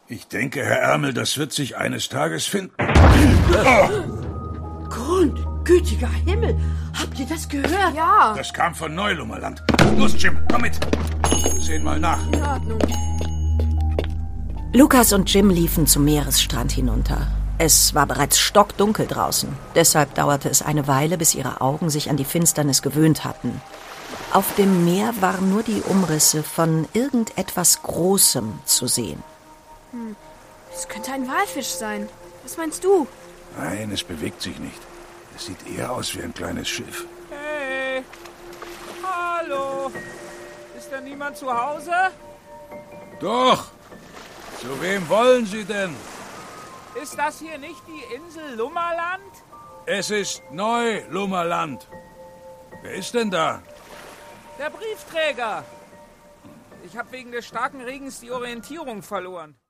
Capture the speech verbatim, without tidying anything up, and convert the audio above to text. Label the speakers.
Speaker 1: Ich denke, Herr Ärmel, das wird sich eines Tages finden.
Speaker 2: Grundgütiger Himmel, habt ihr das gehört?
Speaker 3: Ja.
Speaker 1: Das kam von Neulummerland. Los, Jim, komm mit. Sehen mal nach.
Speaker 3: In Ordnung.
Speaker 4: Lukas und Jim liefen zum Meeresstrand hinunter. Es war bereits stockdunkel draußen. Deshalb dauerte es eine Weile, bis ihre Augen sich an die Finsternis gewöhnt hatten. Auf dem Meer waren nur die Umrisse von irgendetwas Großem zu sehen.
Speaker 3: Hm. Es könnte ein Walfisch sein. Was meinst du?
Speaker 1: Nein, es bewegt sich nicht. Es sieht eher aus wie ein kleines Schiff.
Speaker 5: Hey! Hallo! Ist da niemand zu Hause?
Speaker 1: Doch! Zu wem wollen Sie denn?
Speaker 5: Ist das hier nicht die Insel Lummerland?
Speaker 1: Es ist Neulummerland. Wer ist denn da?
Speaker 5: Der Briefträger. Ich habe wegen des starken Regens die Orientierung verloren.